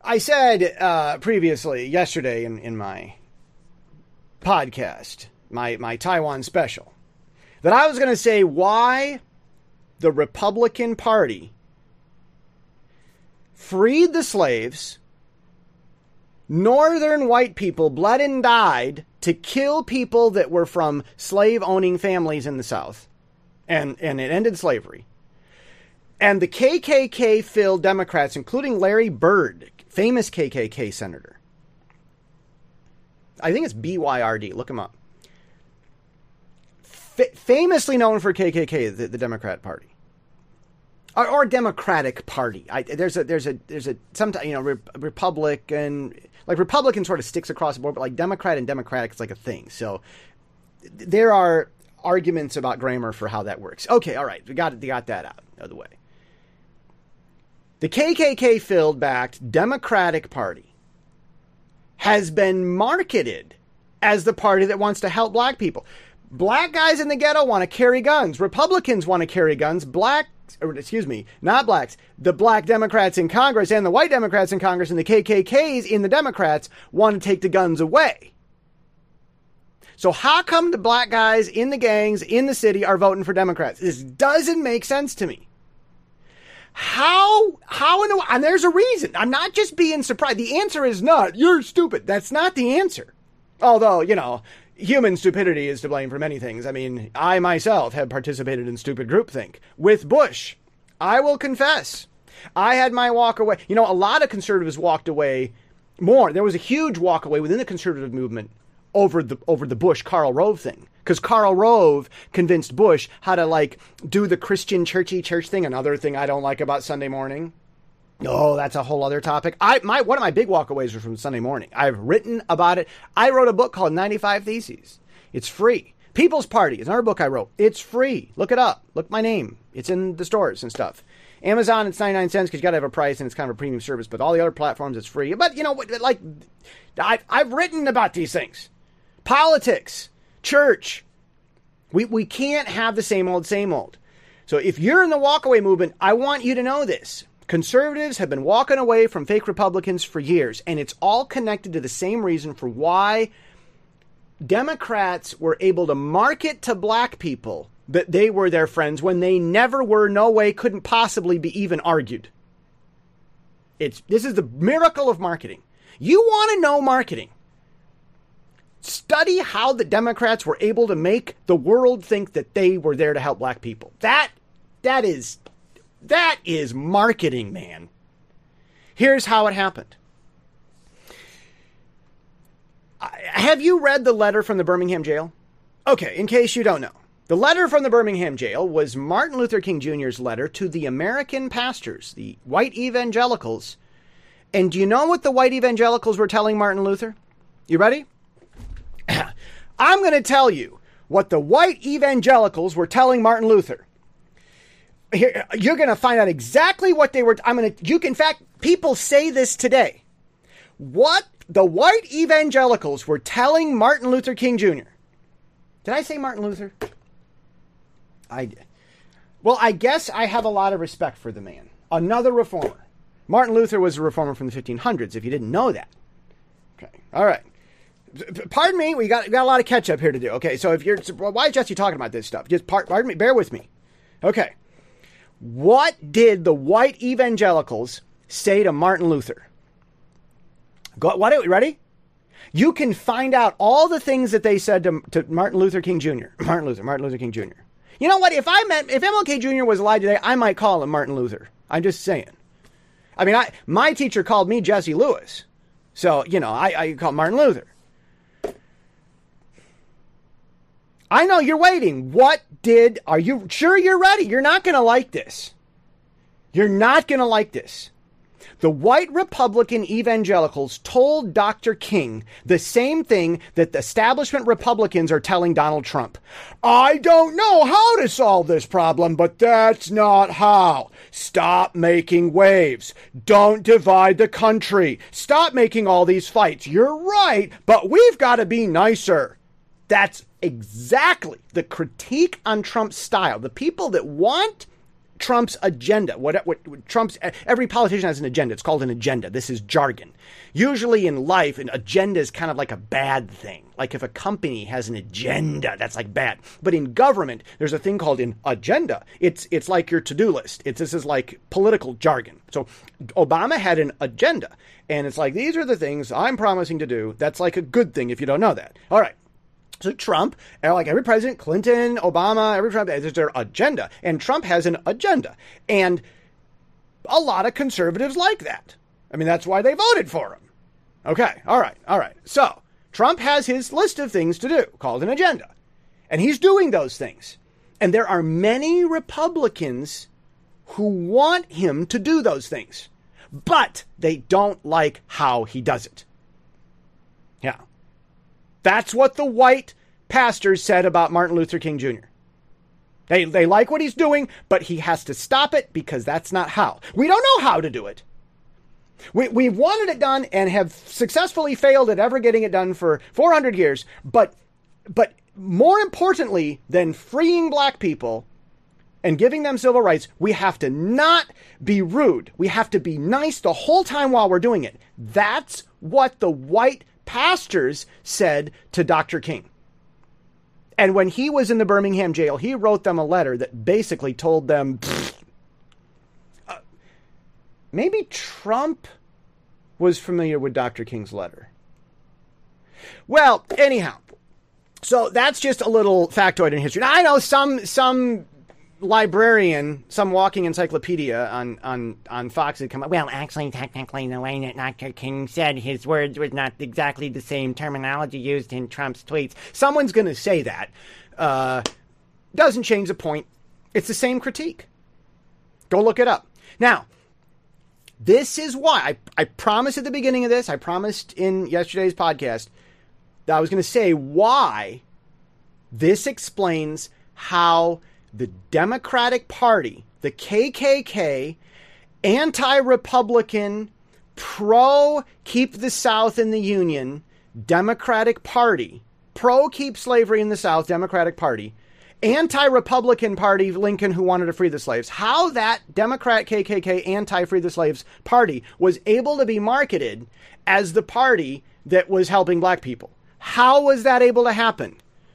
I said previously, yesterday in my podcast, my Taiwan special, that I was going to say why the Republican Party freed the slaves, northern white people bled and died to kill people that were from slave-owning families in the South, and it ended slavery. And the KKK filled Democrats, including Larry Bird, famous KKK senator. I think it's BYRD. Look him up. Famously known for KKK, the Democrat Party, or Democratic Party. There's a sometimes Republican, like Republican sort of sticks across the board, but like Democrat and Democratic is like a thing. So there are arguments about grammar for how that works. Okay, all right, we got that out of the way. The KKK filled backed Democratic Party has been marketed as the party that wants to help black people. Black guys in the ghetto want to carry guns. Republicans want to carry guns. Not blacks. The black Democrats in Congress and the white Democrats in Congress and the KKKs in the Democrats want to take the guns away. So how come the black guys in the gangs in the city are voting for Democrats? This doesn't make sense to me. And there's a reason. I'm not just being surprised. The answer is not, you're stupid. That's not the answer. Although, human stupidity is to blame for many things. I mean, I myself have participated in stupid groupthink with Bush. I will confess. I had my walk away. A lot of conservatives walked away more. There was a huge walk away within the conservative movement over the Bush Karl Rove thing. Because Karl Rove convinced Bush how to do the Christian churchy church thing. Another thing I don't like about Sunday morning. Oh, that's a whole other topic. One of my big walkaways was from Sunday morning. I've written about it. I wrote a book called 95 Theses. It's free. People's Party is another book I wrote. It's free. Look it up. Look my name. It's in the stores and stuff. Amazon, it's 99 cents because you got to have a price and it's kind of a premium service. But all the other platforms, it's free. But, I've written about these things. Politics. Church. We can't have the same old, same old. So if you're in the walkaway movement, I want you to know this. Conservatives have been walking away from fake Republicans for years, and it's all connected to the same reason for why Democrats were able to market to black people that they were their friends when they never were, no way, couldn't possibly be even argued. This is the miracle of marketing. You want to know marketing? Study how the Democrats were able to make the world think that they were there to help black people. That is marketing, man. Here's how it happened. Have you read the letter from the Birmingham jail? Okay, in case you don't know. The letter from the Birmingham jail was Martin Luther King Jr.'s letter to the American pastors, the white evangelicals. And do you know what the white evangelicals were telling Martin Luther? You ready? I'm going to tell you what the white evangelicals were telling Martin Luther. Here, you're going to find out exactly what they were. In fact, people say this today. What the white evangelicals were telling Martin Luther King Jr. Did I say Martin Luther? I guess I have a lot of respect for the man. Another reformer. Martin Luther was a reformer from the 1500s, if you didn't know that. Okay. All right. Pardon me, we got a lot of catch up here to do. Okay, so why is Jesse talking about this stuff? Just pardon me, bear with me. Okay. What did the white evangelicals say to Martin Luther? Ready? You can find out all the things that they said to Martin Luther King Jr. Martin Luther King Jr. You know what? If MLK Jr. was alive today, I might call him Martin Luther. I'm just saying. I mean, my teacher called me Jesse Lewis. So, I call Martin Luther. I know you're waiting. Are you sure you're ready? You're not going to like this. You're not going to like this. The white Republican evangelicals told Dr. King the same thing that the establishment Republicans are telling Donald Trump. I don't know how to solve this problem, but that's not how. Stop making waves. Don't divide the country. Stop making all these fights. You're right, but we've got to be nicer. That's exactly the critique on Trump's style. The people that want Trump's agenda. What Trump's, every politician has an agenda. It's called an agenda. This is jargon. Usually in life, an agenda is kind of like a bad thing. Like if a company has an agenda, that's like bad. But in government, there's a thing called an agenda. It's like your to-do list. This is like political jargon. So Obama had an agenda, and it's like, these are the things I'm promising to do. That's like a good thing if you don't know that. All right. So Trump, like every president, Clinton, Obama, every Trump, there's their agenda. And Trump has an agenda. And a lot of conservatives like that. I mean, that's why they voted for him. Okay, all right. So Trump has his list of things to do called an agenda. And he's doing those things. And there are many Republicans who want him to do those things. But they don't like how he does it. Yeah. That's what the white pastors said about Martin Luther King Jr. They like what he's doing, but he has to stop it because that's not how. We don't know how to do it. We've wanted it done and have successfully failed at ever getting it done for 400 years. But more importantly than freeing black people and giving them civil rights, we have to not be rude. We have to be nice the whole time while we're doing it. That's what the white pastors said to Dr. King. And when he was in the Birmingham jail, he wrote them a letter that basically told them, maybe Trump was familiar with Dr. King's letter. Well, anyhow, so that's just a little factoid in history. Now, I know some librarian, some walking encyclopedia on Fox had come up. Well, actually, technically, the way that Dr. King said his words was not exactly the same terminology used in Trump's tweets. Someone's going to say that. Doesn't change the point. It's the same critique. Go look it up. Now, this is why I promised at the beginning of this, I promised in yesterday's podcast that I was going to say why this explains how the Democratic Party, the KKK, anti-Republican, pro-keep the South in the Union, Democratic Party, pro-keep slavery in the South, Democratic Party, anti-Republican Party, Lincoln, who wanted to free the slaves, how that Democrat, KKK, anti-free the slaves party was able to be marketed as the party that was helping black people. How was that able to happen?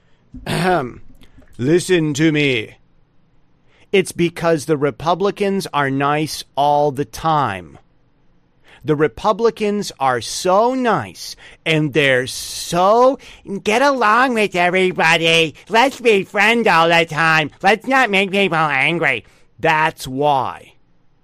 Listen to me. It's because the Republicans are nice all the time. The Republicans are so nice, and they're so get along with everybody. Let's be friends all the time. Let's not make people angry. That's why.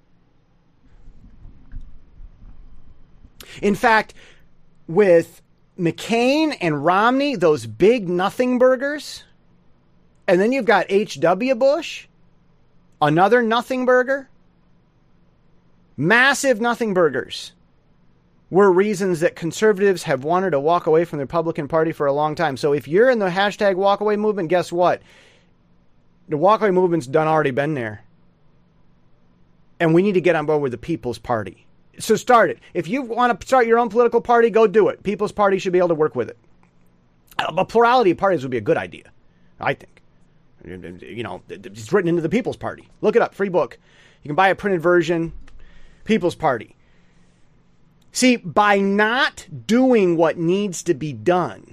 In fact, with McCain and Romney, those big nothing burgers, and then you've got H.W. Bush, another nothing burger. Massive nothing burgers were reasons that conservatives have wanted to walk away from the Republican Party for a long time. So if you're in the hashtag walkaway movement, guess what? The walkaway movement's already been there. And we need to get on board with the People's Party. So start it. If you want to start your own political party, go do it. People's Party should be able to work with it. A plurality of parties would be a good idea, I think. You know, it's written into the People's Party. Look it up. Free book. You can buy a printed version. People's Party. See, by not doing what needs to be done,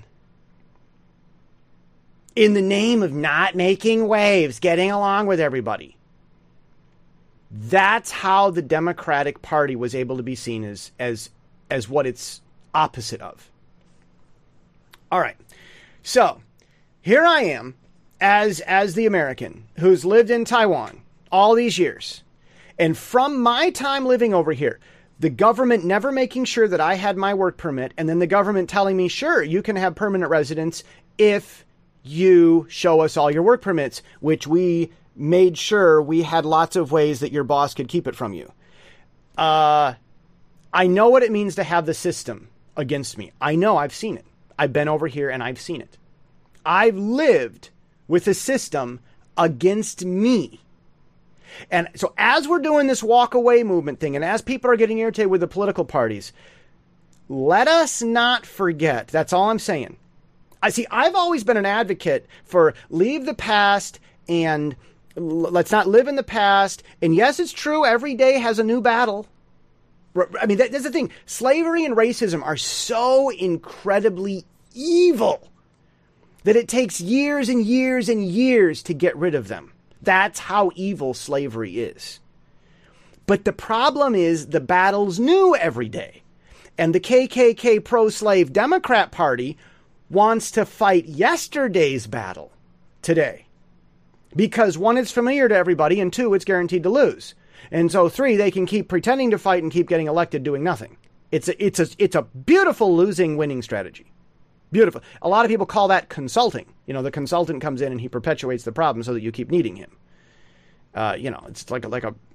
in the name of not making waves, getting along with everybody, that's how the Democratic Party was able to be seen as what it's opposite of. All right. So, here I am as the American who's lived in Taiwan all these years. And from my time living over here, the government never making sure that I had my work permit, and then the government telling me, sure, you can have permanent residence if you show us all your work permits, which we made sure we had lots of ways that your boss could keep it from you. I know what it means to have the system against me. I know, I've seen it. I've been over here and I've seen it. I've lived with a system against me. And so as we're doing this walk away movement thing, and as people are getting irritated with the political parties, let us not forget. That's all I'm saying. I've always been an advocate for leave the past and Let's not live in the past. And yes, it's true. Every day has a new battle. I mean, that's the thing. Slavery and racism are so incredibly evil that it takes years and years and years to get rid of them. That's how evil slavery is. But the problem is the battle's new every day. And the KKK pro-slave Democrat Party wants to fight yesterday's battle today. Because one, it's familiar to everybody, and two, it's guaranteed to lose. And so three, they can keep pretending to fight and keep getting elected doing nothing. It's a beautiful losing winning strategy. Beautiful. A lot of people call that consulting. You know, the consultant comes in and he perpetuates the problem so that you keep needing him. It's like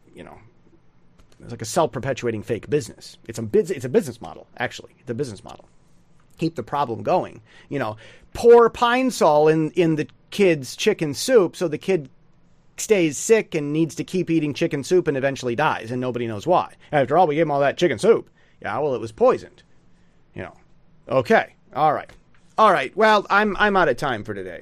a self-perpetuating fake business. It's a business model, actually. It's a business model. Keep the problem going. You know, pour Pine Sol in the kid's chicken soup so the kid stays sick and needs to keep eating chicken soup and eventually dies, and nobody knows why. After all, we gave him all that chicken soup. Yeah, well, it was poisoned. You know. Okay. All right. Well, I'm out of time for today.